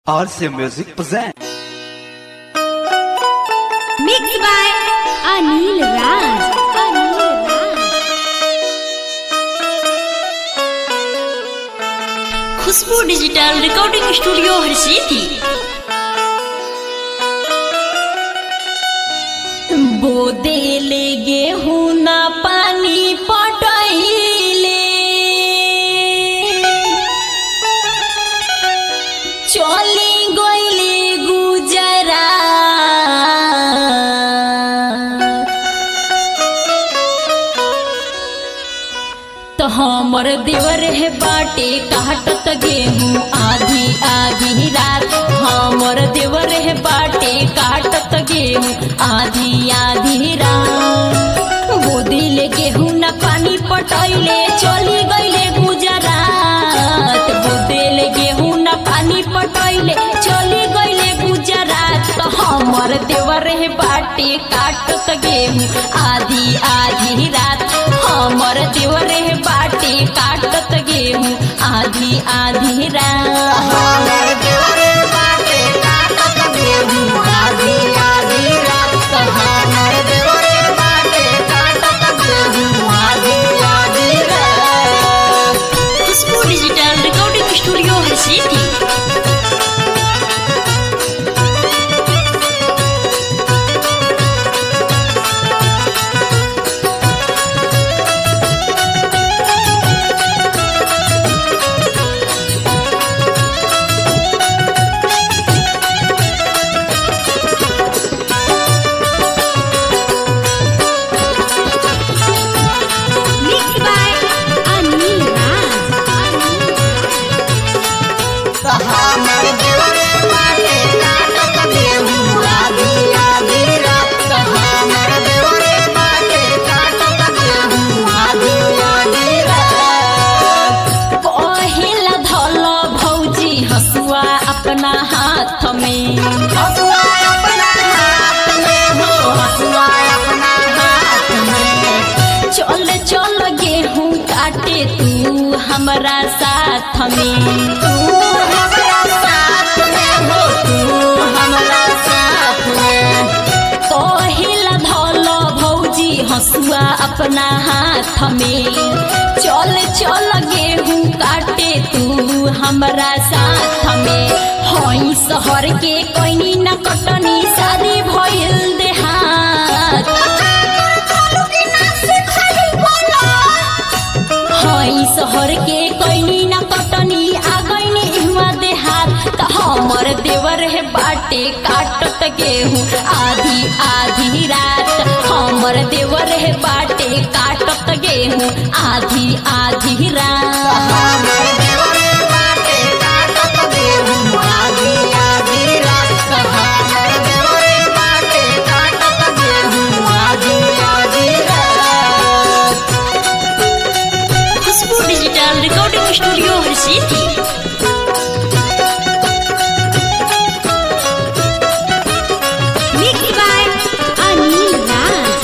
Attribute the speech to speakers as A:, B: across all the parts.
A: RC Music present.
B: Mixed by Anil Raj. Khushbu digital recording studio Harsiddhi. बोदेले गेहूं ना पानी पटैले चली गईले गुजरा तो हमर देवर है बाटे काटत गेहूं आधी आधी रात। हमर देवर है बाटे काटत गेहूं आधी आधी रात। बोदिले गेहूं ना पानी पटैले चली गईले गुजरात। बोदिले गेहूं ना पानी पटैले चली गईले गुजरात। तो हमर देवर है बाटे काटत गेहूं आधी आधी रात। हमर देवर है बाटे काटत गेहूं आधी आधी रात।
C: हमर देवर बाटे काटत गेहूं आधी आधी रात। हमर देवर बाटे काटत गेहूं आधी आधी रात।
B: Khushbu digital recording studio Harsiddhi.
C: हमर देवर बाटे काटत गेहूं आधी आधी रात। हमर देवर बाटे काटत गेहूं आधी आधी रात।
B: पहिला धल भौजी हसुआ अपना हाथ में।
C: हसुआ अपना हाथ में हो, हसुआ अपना हाथ में।
B: चल चल गेहूं काटे तू हमरा साथ में।
C: तू हमरा साथ में हो, तू हमरा साथ में।
B: पहिला धल भौजी हसुआ अपना हाथ में। चल चल गेहूं काटे तू हमरा साथ में। हई शहर के कोइनी न कटनी शादी भइल देहात। हई शहर के कोइनी न कटनी आ गईनी इहवा देहात। त हमर देवर है बाटे काटत गेहूं आधी आधी रात। हमर देवर है बाटे काटत गेहूं आधी आधी रात।
C: हमर देवर बाटे काटत गेहूं आधी आधी रात। हमर देवर बाटे काटत गेहूं आधी आधी रात।
B: Khushbu digital recording studio Harsiddhi. Mixed by Anil Raj.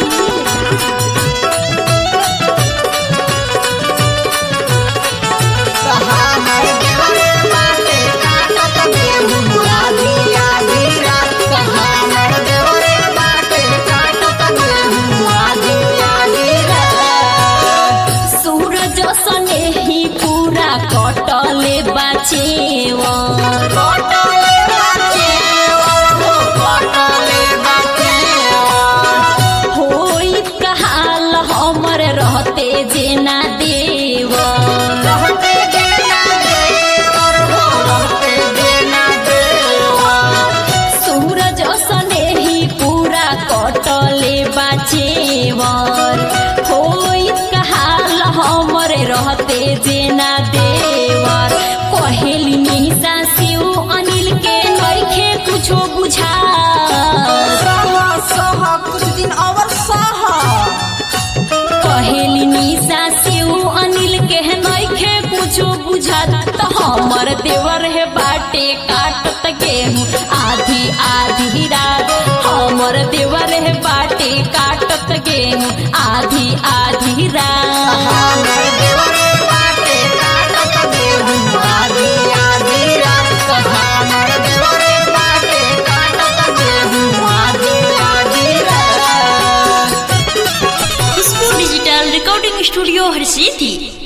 C: हमर देवर बाटे काटत गेहूं आधी आधी रात। हमर देवर बाटे काटत गेहूं आधी आधी रात।
B: सूरज सने ही पूरा कटले बाचेवर।
C: कटले बाचेवर हो, कटले बाचेवर।
B: होइत कहाल हमर रहते जेना देवर।
C: रहते देना देवर हो, रहते देना देवर।
B: सूरज सने ही पूरा कटले बाचेवर। होइत कहाल हमर रहते जेना देवर। कहेली निशा शिव अनिल के नइखे कुछो बुझा।
C: सह सह कुछ दिन और सह।
B: कहेली निशा शिव अनिल के नइखे कुछो बुझात। त हमर देवर है बाटे काटत गेहूं आधी आधी रात। हमर देवर है बाटे काटत गेहूं आधी आधी रात।
C: हमर देवर बाटे काटत गेहूं आधी आधी रात। हमर
B: डिजिटल रिकॉर्डिंग स्टूडियो हरसिद्धि।